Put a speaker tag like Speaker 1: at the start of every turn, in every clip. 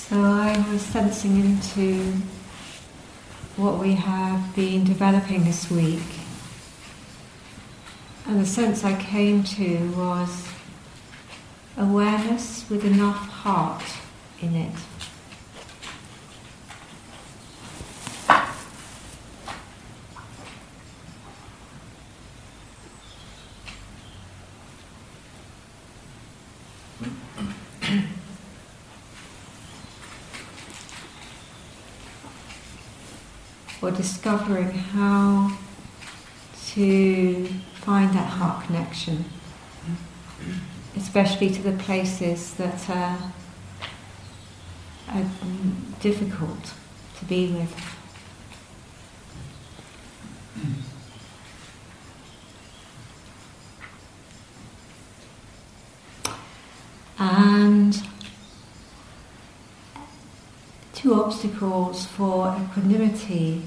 Speaker 1: So I was sensing into what we have been developing this week, and the sense I came to was awareness with enough heart in it. Or discovering how to find that heart connection, especially to the places that are difficult to be with. And two obstacles for equanimity,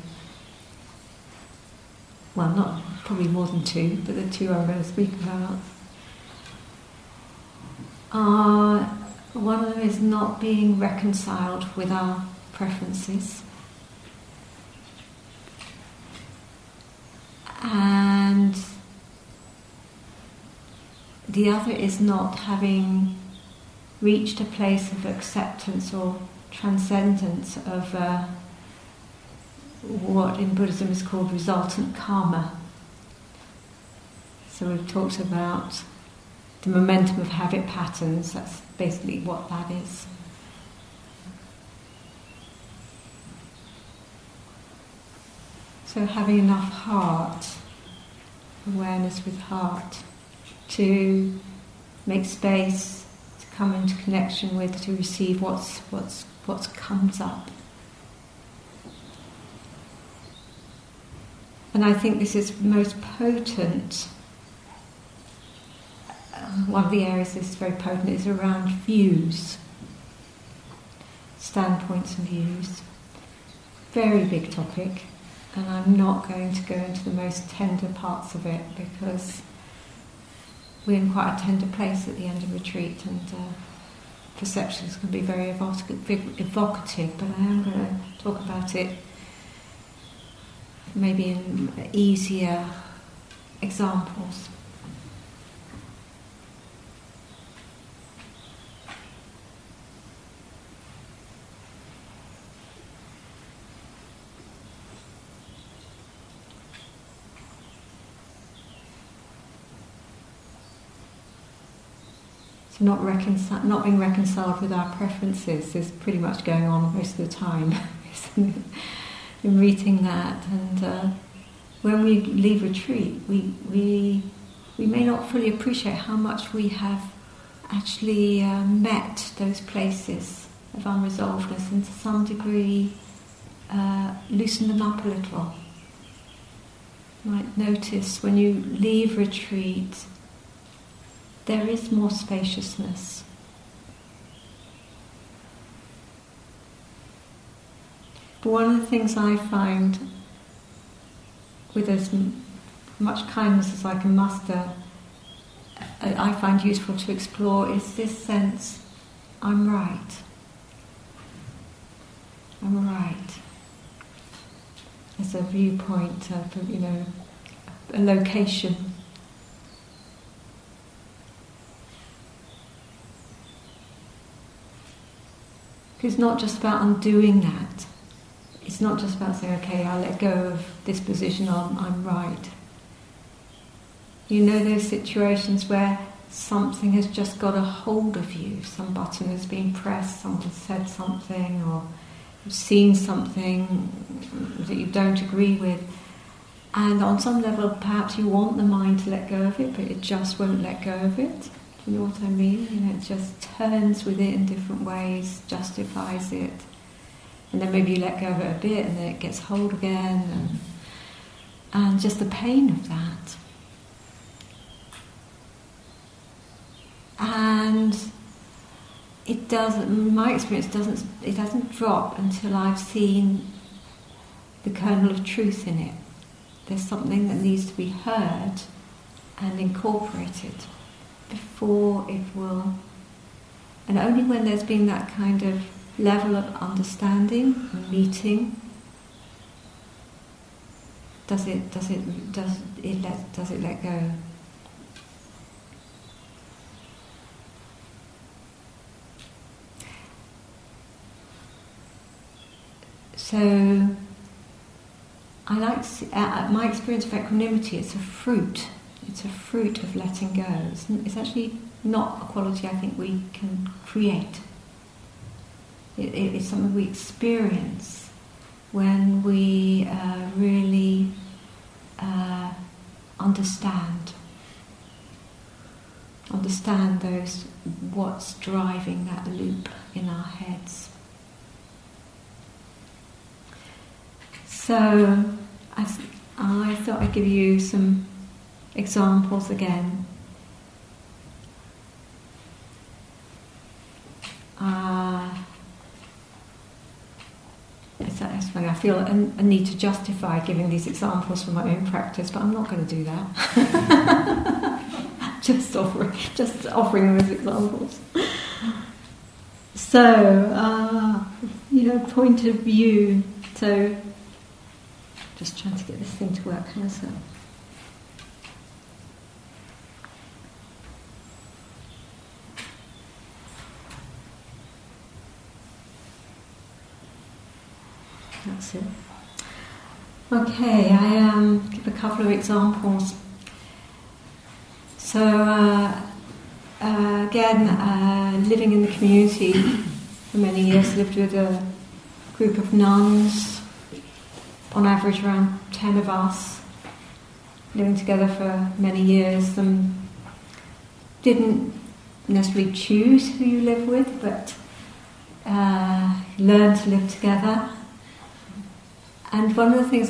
Speaker 1: well, not probably more than two, but the two I'm going to speak about are, one of them is not being reconciled with our preferences, and the other is not having reached a place of acceptance or transcendence of what in Buddhism is called resultant karma. So we've talked about the momentum of habit patterns, that's basically what that is. So having enough heart, awareness with heart, to make space, to come into connection with, to receive what comes up. And I think this is most potent. One of the areas that's very potent is around views, standpoints and views. Very big topic, and I'm not going to go into the most tender parts of it because we're in quite a tender place at the end of retreat, and perceptions can be very evocative, but I am going to talk about it maybe in easier examples. So not being reconciled with our preferences is pretty much going on most of the time, isn't it? In meeting that, and when we leave retreat, we may not fully appreciate how much we have actually met those places of unresolvedness, and to some degree loosen them up a little. You might notice when you leave retreat, there is more spaciousness. But one of the things I find, with as much kindness as I can muster, I find useful to explore is this sense, I'm right. I'm right. As a viewpoint, a location. It's not just about undoing that. It's not just about saying, okay, I'll let go of this position, I'm right. You know those situations where something has just got a hold of you, some button has been pressed, someone said something, or you've seen something that you don't agree with, and on some level perhaps you want the mind to let go of it, but it just won't let go of it. Do you know what I mean? It just turns with it in different ways, justifies it. And then maybe you let go of it a bit and then it gets hold again, and just the pain of that. And it doesn't, in my experience, it doesn't drop until I've seen the kernel of truth in it. There's something that needs to be heard and incorporated before it will. And only when there's been that kind of level of understanding and meeting? Does it let go? So, I like to see, my experience of equanimity. It's a fruit. It's a fruit of letting go. It's actually not a quality I think we can create. It's something we experience when we really understand what's driving that loop in our heads. So I thought I'd give you some examples again. It's funny, I feel a need to justify giving these examples from my own practice, but I'm not going to do that. just offering them as examples. So, point of view. So, just trying to get this thing to work for myself. That's it. Okay, I give a couple of examples. So, again, living in the community for many years, lived with a group of nuns, on average around 10 of us, living together for many years. Didn't necessarily choose who you live with, but learn to live together. And one of the things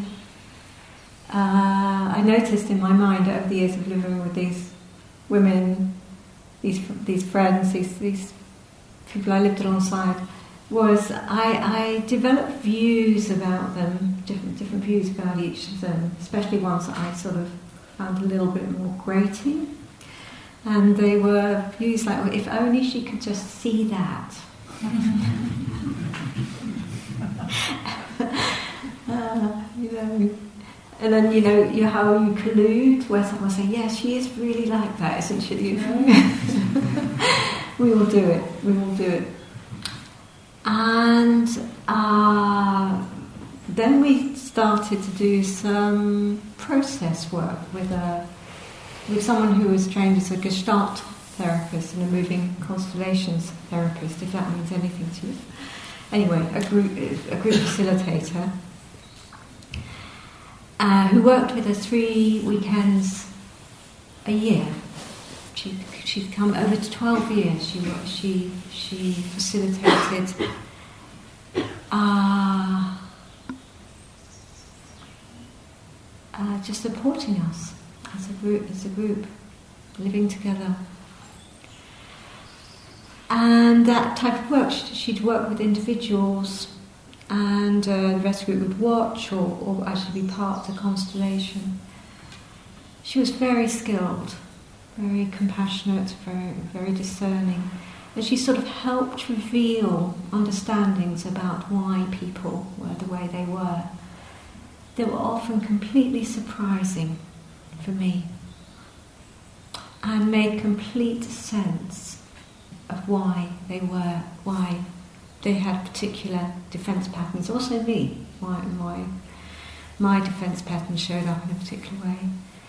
Speaker 1: I noticed in my mind over the years of living with these women, these friends, these people I lived alongside, was I developed views about them, different views about each of them, especially ones that I sort of found a little bit more grating. And they were views like, well, if only she could just see that. And then how you collude, where someone will say, yes, she is really like that, isn't she? We will do it. And then we started to do some process work with someone who was trained as a Gestalt therapist and a moving constellations therapist, if that means anything to you. Anyway, a group facilitator who worked with us 3 weekends a year. She'd come over to 12 years. She facilitated just supporting us as a group, living together. And that type of work, she'd work with individuals, and the rest of the group would watch or actually be part of the constellation. She was very skilled, very compassionate, very, very discerning, and she sort of helped reveal understandings about why people were the way they were. They were often completely surprising for me and made complete sense of why they had particular defence patterns. Also me, why my defence pattern showed up in a particular way.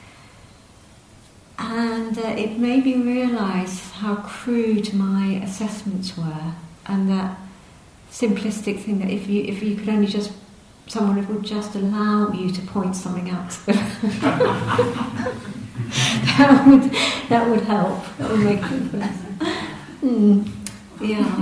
Speaker 1: And it made me realise how crude my assessments were, and that simplistic thing that if you could only just, someone would just allow you to point something out to them. that would help. That would make a difference. Yeah.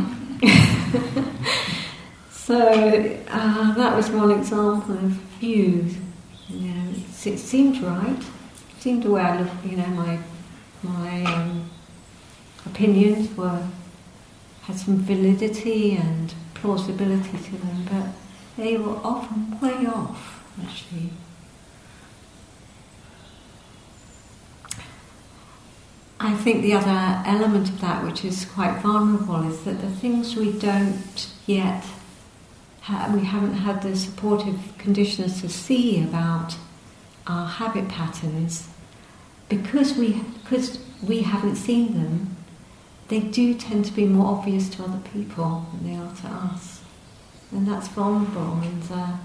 Speaker 1: So that was one example of views. It seemed right. It seemed the way I looked. My opinions had some validity and plausibility to them, but they were often way off, actually. I think the other element of that, which is quite vulnerable, is that the things we don't yet we haven't had the supportive conditions to see about our habit patterns, because we haven't seen them, they do tend to be more obvious to other people than they are to us. And that's vulnerable, and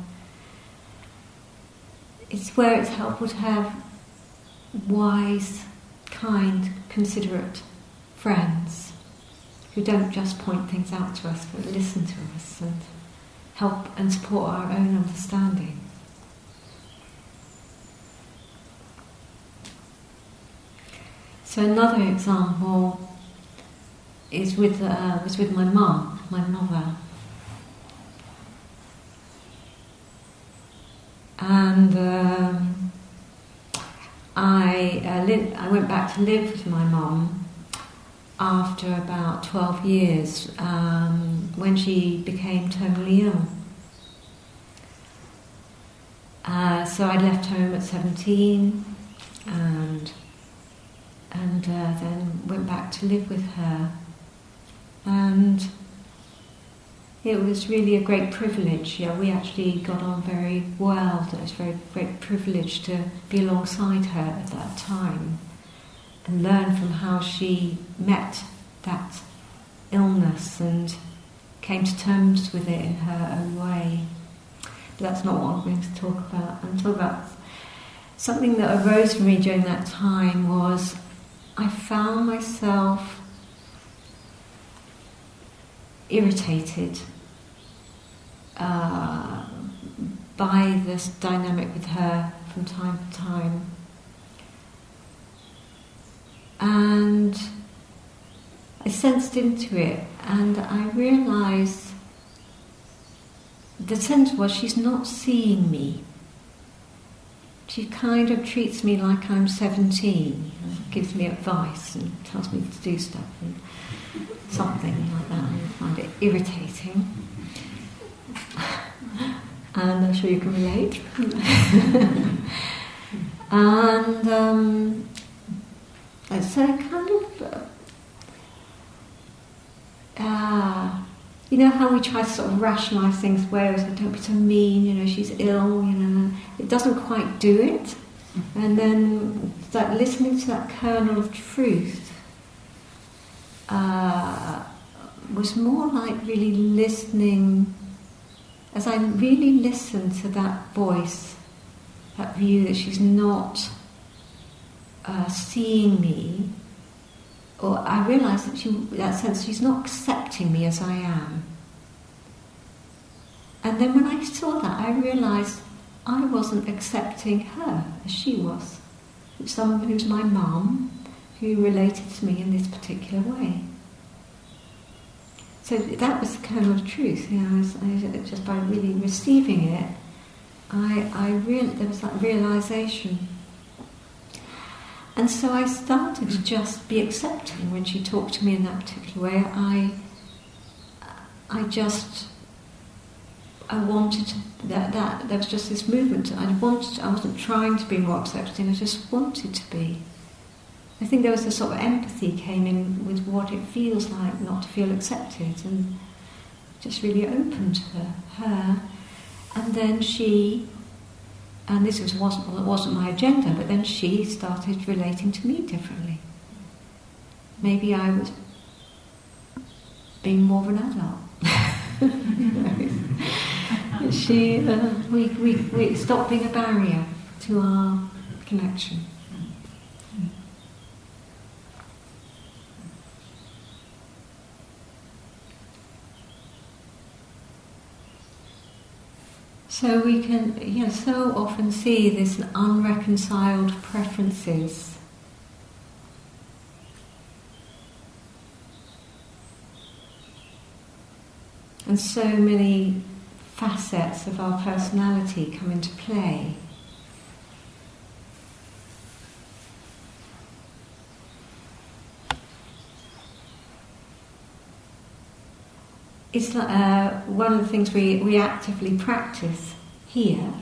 Speaker 1: it's where it's helpful to have wise, kind, considerate friends who don't just point things out to us, but listen to us and help and support our own understanding. So another example is was with my mother. And I went back to live with my mum after about 12 years when she became terminally ill. So I left home at 17 and then went back to live with her. And it was really a great privilege. Yeah, we actually got on very well. It was a very great privilege to be alongside her at that time and learn from how she met that illness and came to terms with it in her own way. But that's not what I'm going to talk about. I'm talking about something that arose for me during that time. Was I found myself irritated by this dynamic with her from time to time, and I sensed into it, and I realised the sense was she's not seeing me. She kind of treats me like I'm 17, gives me advice and tells me to do stuff and something like that. I find it irritating. And I'm sure you can relate. And it's a kind of you know how we try to sort of rationalise things away, so don't be so mean, you know, she's ill, you know, it doesn't quite do it. And then that listening to that kernel of truth was more like really listening, as I really listened to that voice, that view that she's not seeing me, or I realised that sense she's not accepting me as I am. And then when I saw that, I realised I wasn't accepting her as she was. It's someone who's my mum, who related to me in this particular way. So that was the kernel of truth. You know, just by really receiving it, there was that realisation. And so I started to just be accepting when she talked to me in that particular way. I wanted to, that there was just this movement. I wasn't trying to be more accepting, I just wanted to be. I think there was a sort of empathy came in with what it feels like not to feel accepted, and just really opened to her. And then she, and this wasn't my agenda, but then she started relating to me differently. Maybe I was being more of an adult. We stopped being a barrier to our connection. So we can, so often see this unreconciled preferences. And so many facets of our personality come into play. It's like, one of the things we actively practice here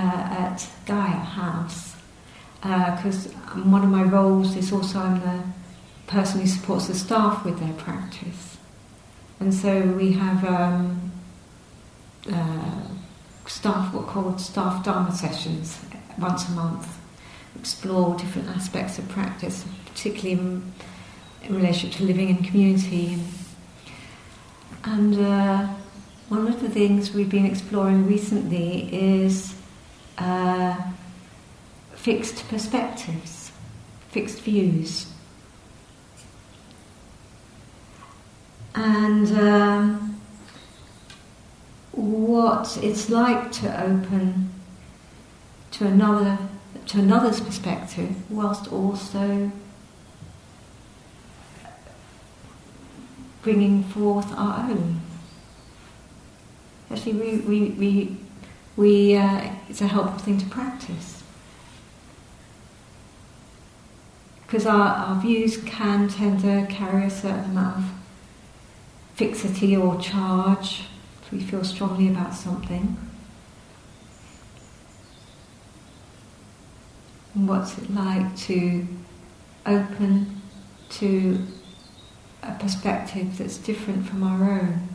Speaker 1: at Gaia House, because one of my roles is also I'm person who supports the staff with their practice. And so we have staff Dharma sessions once a month, explore different aspects of practice, particularly in relationship to living in community. And one of the things we've been exploring recently is fixed perspectives, fixed views. And what it's like to open to another's perspective, whilst also bringing forth our own. Actually, it's a helpful thing to practice, because our views can tend to carry a certain amount of fixity or charge if we feel strongly about something. And what's it like to open to a perspective that's different from our own?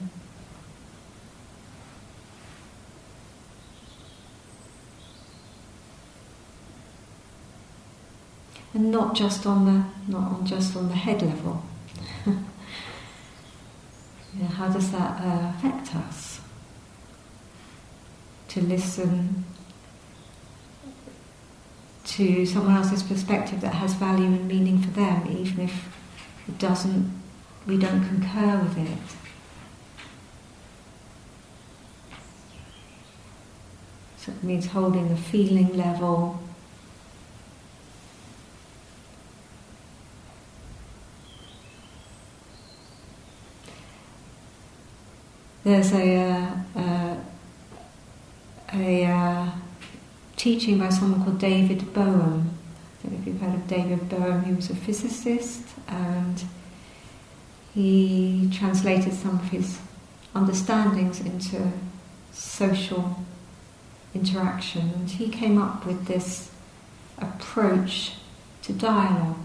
Speaker 1: And not just on the head level. How does that affect us? To listen to someone else's perspective that has value and meaning for them, even if we don't concur with it. So it means holding the feeling level. There's a teaching by someone called David Bohm. I don't know if you've heard of David Bohm. He was a physicist, and he translated some of his understandings into social interaction, and he came up with this approach to dialogue.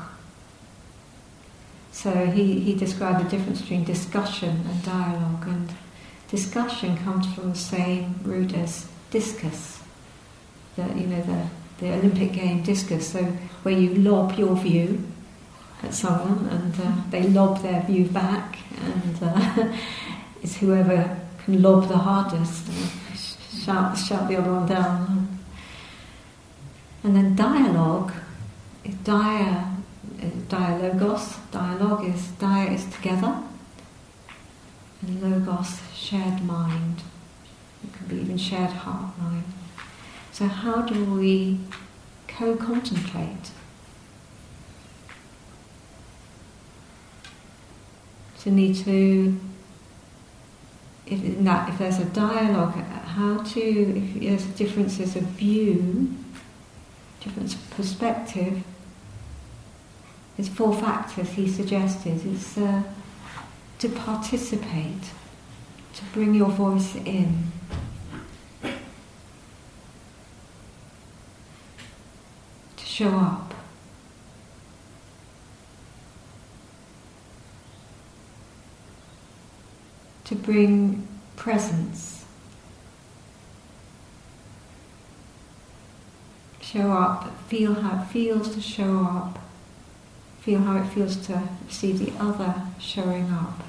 Speaker 1: So he described the difference between discussion and dialogue, and discussion comes from the same root as discus, the Olympic game discus. So where you lob your view at someone, and they lob their view back, and it's whoever can lob the hardest, shout the other one down. And then dialogue is dialogos. Dialogue is dia is together, and logos, shared mind. It could be even shared heart mind. So how do we co-contemplate? If there's a dialogue, if there's differences of view, difference of perspective, there's 4 factors he suggested. It's to participate, to bring your voice in, to show up, to bring presence, show up, feel how it feels to show up, feel how it feels to see the other showing up.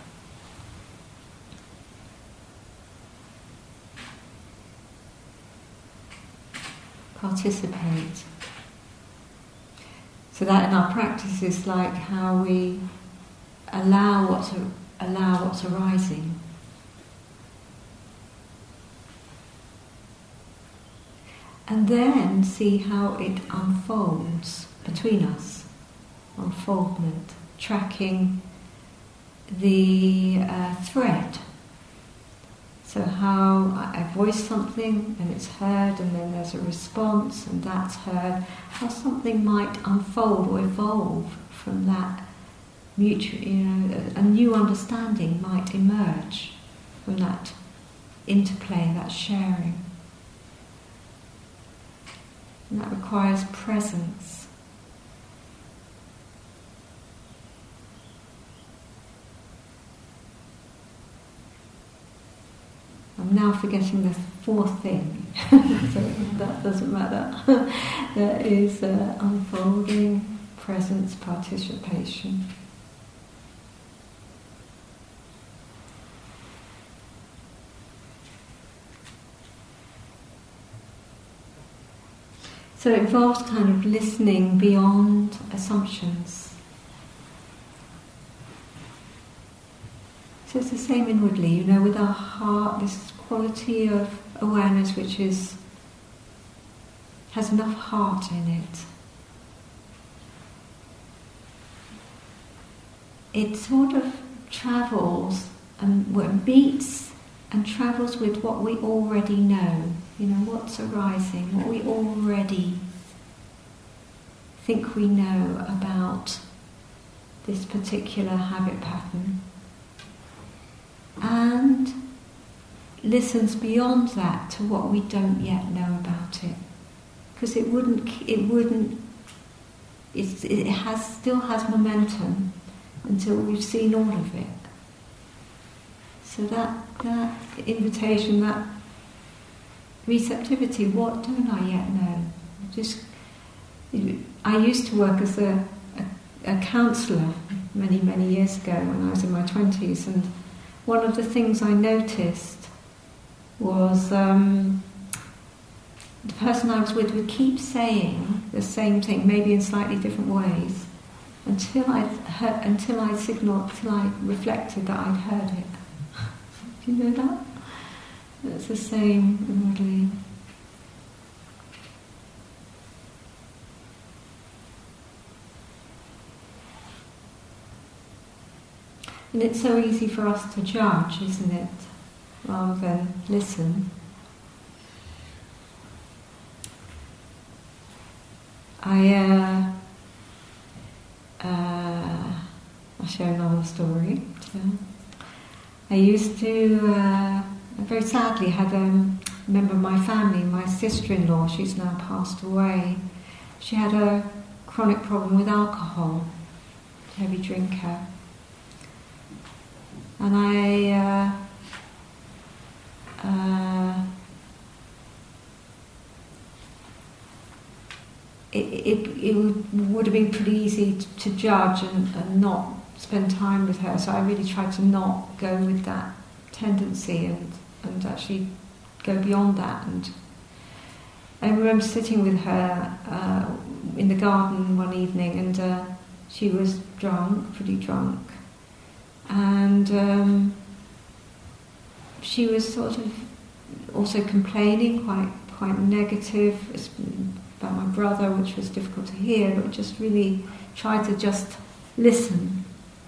Speaker 1: Participate. So that in our practice is like how we allow what's arising. And then see how it unfolds between us. Unfoldment, tracking the thread. So how I voice something and it's heard, and then there's a response and that's heard. How something might unfold or evolve from that mutual, a new understanding might emerge from that interplay, that sharing. And that requires presence. I'm now forgetting the fourth thing, so that doesn't matter. There is unfolding presence participation. So it involves kind of listening beyond assumptions. So it's the same inwardly, with our heart, this quality of awareness which has enough heart in it. It sort of travels and beats and travels with what we already know. What's arising, what we already think we know about this particular habit pattern, and listens beyond that to what we don't yet know about it, because it still has momentum until we've seen all of it. So that invitation, that receptivity, what don't I yet know? I used to work as a counsellor many, many years ago when I was in my 20s, and one of the things I noticed was the person I was with would keep saying the same thing, maybe in slightly different ways, until I reflected that I'd heard it. Do you know that? It's the same inwardly. And it's so easy for us to judge, isn't it? Rather than listen. I'll share another story. I used to, very sadly, had a member of my family, my sister-in-law, she's now passed away. She had a chronic problem with alcohol, heavy drinker. And it would have been pretty easy to judge and not spend time with her, so I really tried to not go with that tendency and actually go beyond that. And I remember sitting with her in the garden one evening, and she was drunk, pretty drunk, and she was sort of also complaining, quite negative about my brother, which was difficult to hear, but just really tried to just listen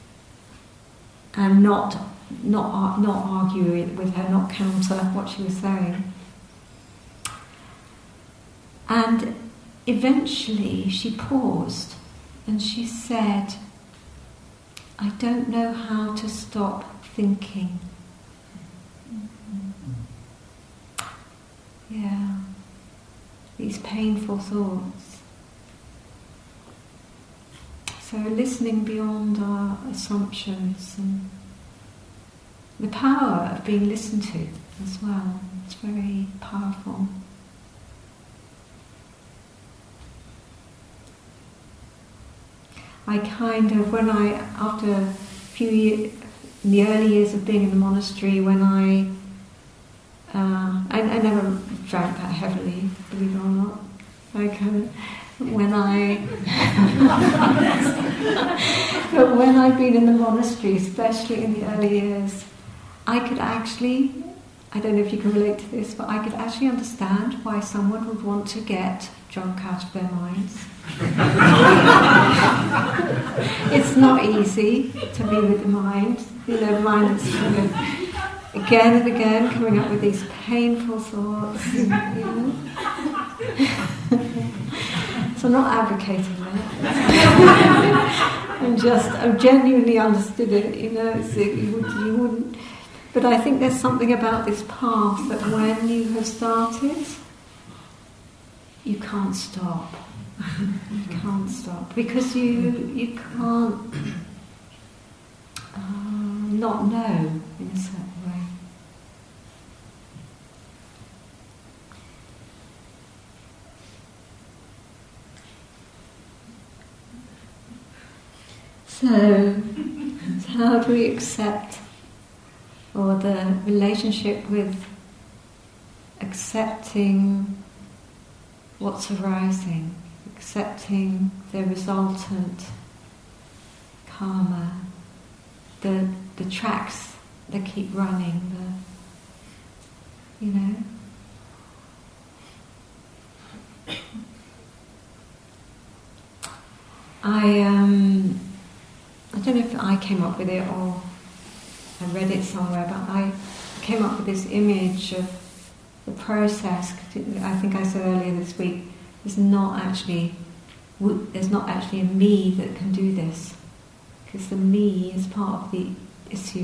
Speaker 1: and not argue with her, not counter what she was saying. And eventually she paused and she said, "I don't know how to stop thinking." Yeah, these painful thoughts. So listening beyond our assumptions and the power of being listened to as well. It's very powerful. I kind of, after a few years, in the early years of being in the monastery, when I never drank that heavily, believe it or not. But when I'd been in the monastery, especially in the early years, I could actually, I don't know if you can relate to this, but I could actually understand why someone would want to get drunk out of their minds. It's not easy to be with the mind. The mind is sort of again and again coming up with these painful thoughts. So I'm not advocating that. I've genuinely understood it. You wouldn't. But I think there's something about this path that when you have started, you can't stop. You can't stop because you can't not know in a certain way. So, how do we accept, or the relationship with accepting what's arising, accepting the resultant karma, the tracks that keep running, I don't know if I came up with it or I read it somewhere, but I came up with this image of the process. I think I said earlier this week, there's not actually a me that can do this, because the me is part of the issue.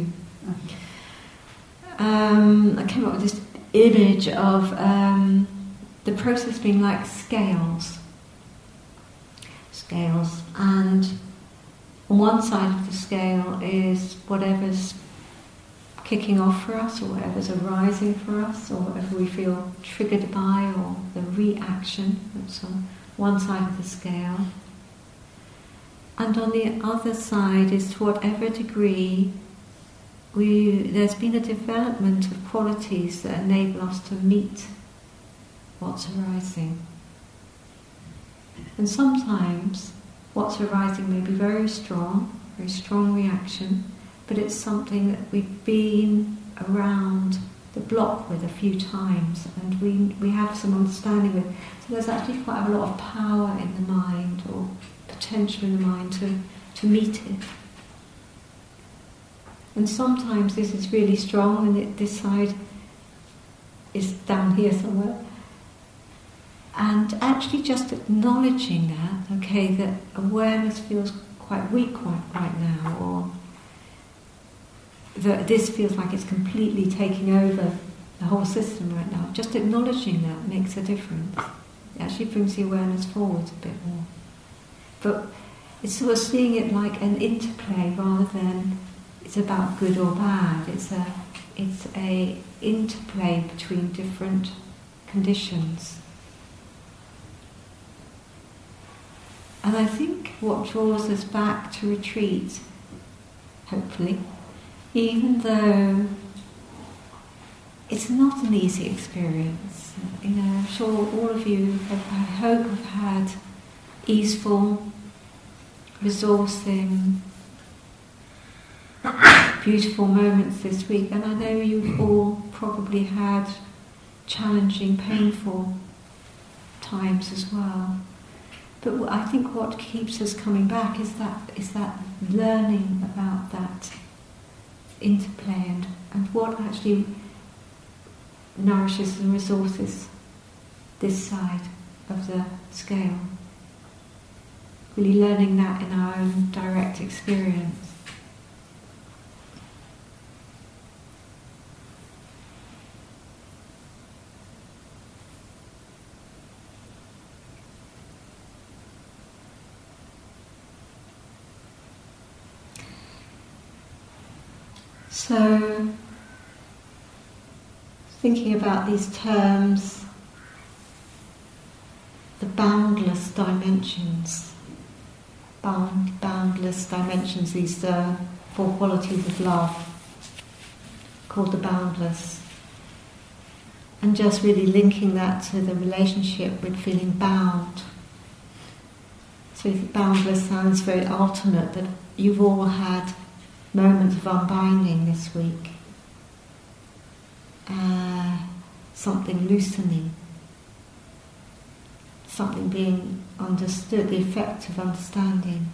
Speaker 1: I came up with this image of the process being like scales, and on one side of the scale is whatever's kicking off for us, or whatever's arising for us, or whatever we feel triggered by, or the reaction that's on one side of the scale. And on the other side is to whatever degree there's been a development of qualities that enable us to meet what's arising. And sometimes what's arising may be very strong reaction, but it's something that we've been around the block with a few times, and we have some understanding with. So there's actually quite a lot of power in the mind, or potential in the mind to meet it. And sometimes this is really strong, and this side is down here somewhere. And actually just acknowledging that awareness feels quite weak right now, or that this feels like it's completely taking over the whole system right now. Just acknowledging that makes a difference. It actually brings the awareness forward a bit more. But it's sort of seeing it like an interplay rather than it's about good or bad. It's a interplay between different conditions. And I think what draws us back to retreat, hopefully, even though it's not an easy experience, I'm sure all of you have had easeful, resourcing, beautiful moments this week, and I know you've all probably had challenging, painful times as well. But I think what keeps us coming back is that learning about that interplay and what actually nourishes and resources this side of the scale. Really learning that in our own direct experience. So, thinking about these terms, the boundless dimensions, these four qualities of love, called the boundless, and just really linking that to the relationship with feeling bound. So boundless sounds very ultimate, but you've all had moments of unbinding this week, something loosening, something being understood, the effect of understanding.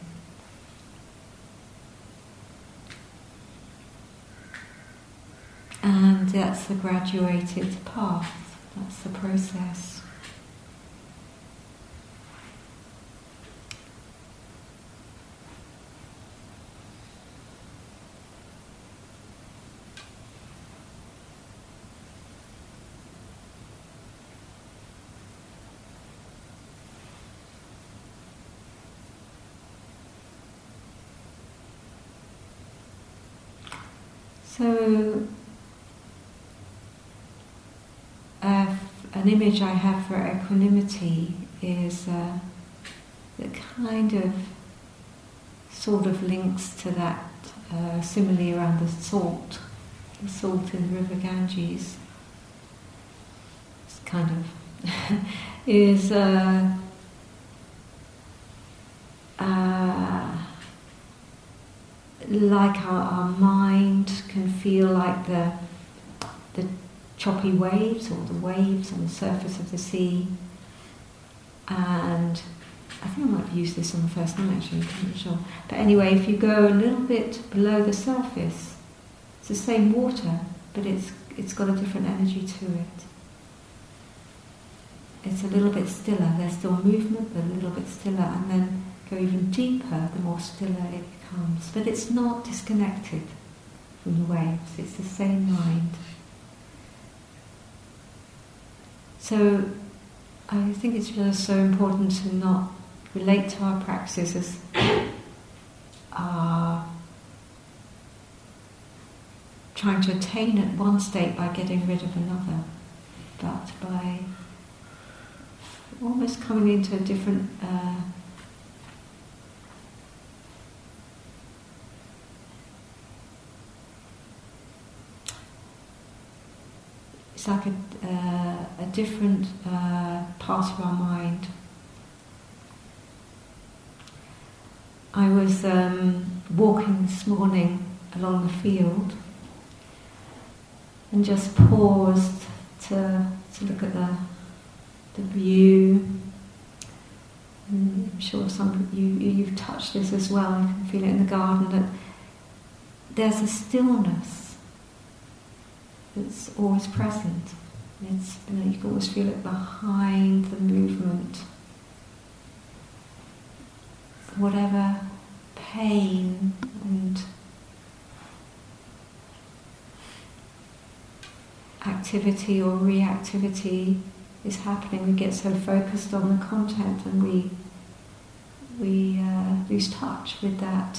Speaker 1: And that's the graduated path, that's the process. So, an image I have for equanimity is the kind of sort of links to that simile around the salt in the river Ganges. It's kind of is like our mind can feel like the choppy waves or the waves on the surface of the sea. And I think I might have used this on the first time actually, I'm not sure. But anyway, if you go a little bit below the surface, it's the same water, but it's got a different energy to it. It's a little bit stiller. There's still movement, but a little bit stiller. And then go even deeper, the more stiller it becomes. But it's not disconnected from the waves. It's the same mind. So I think it's just so important to not relate to our practices as trying to attain at one state by getting rid of another, but by almost coming into a different it's like a different part of our mind. I was walking this morning along the field and just paused to look at the view. And I'm sure you've touched this as well. You can feel it in the garden, that there's a stillness that's always present. It's, you can always feel it behind the movement. Whatever pain and activity or reactivity is happening, we get so focused on the content and we lose touch with that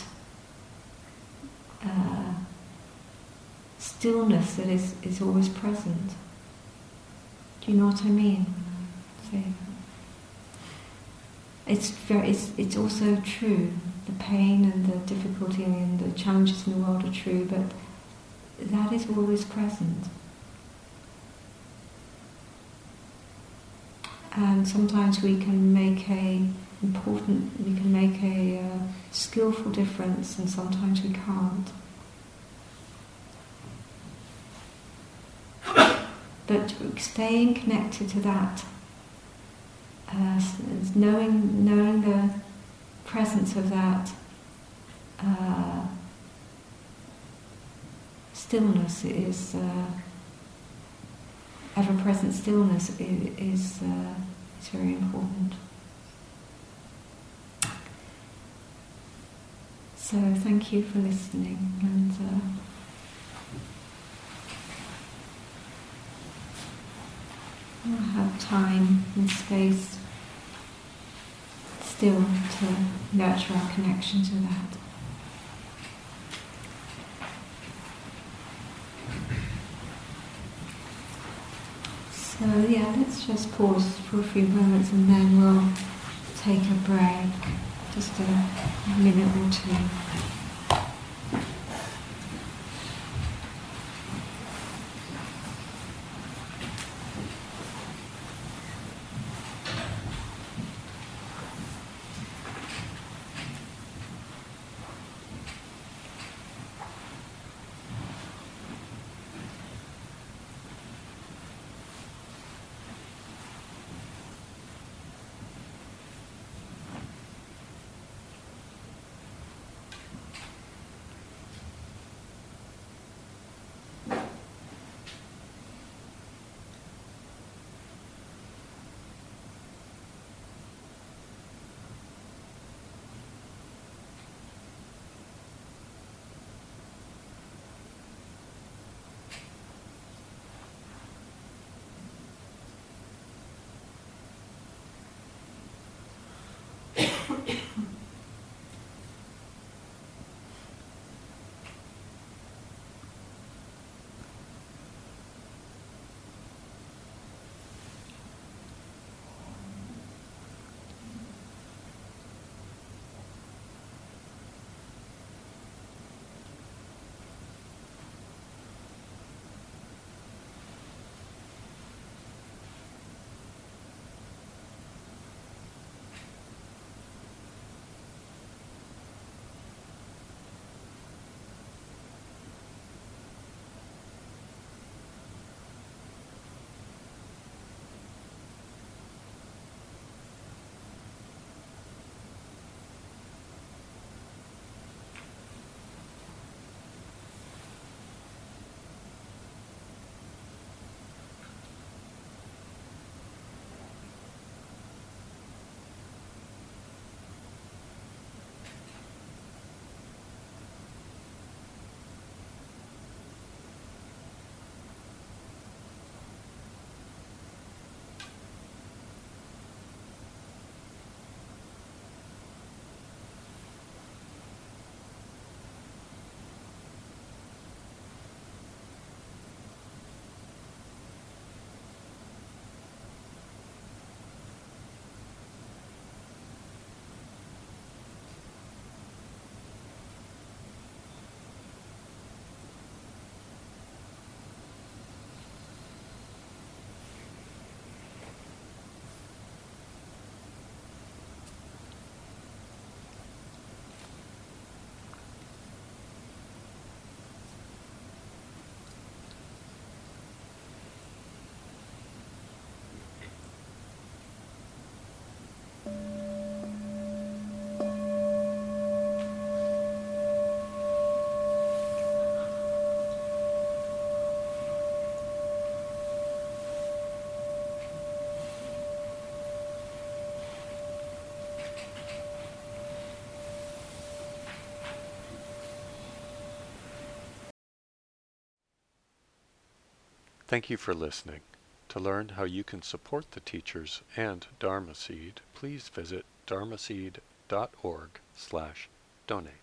Speaker 1: stillness that is always present. Do you know what I mean? It's also true. The pain and the difficulty and the challenges in the world are true, but that is always present. And sometimes we can make a skillful difference, and sometimes we can't. But staying connected to that, knowing the presence of that stillness is ever-present stillness is very important. So thank you for listening, and we'll have time and space still to nurture our connection to that. So let's just pause for a few moments and then we'll take a break, just a minute or two.
Speaker 2: Thank you for listening. To learn how you can support the teachers and Dharma Seed, please visit dharmaseed.org/donate.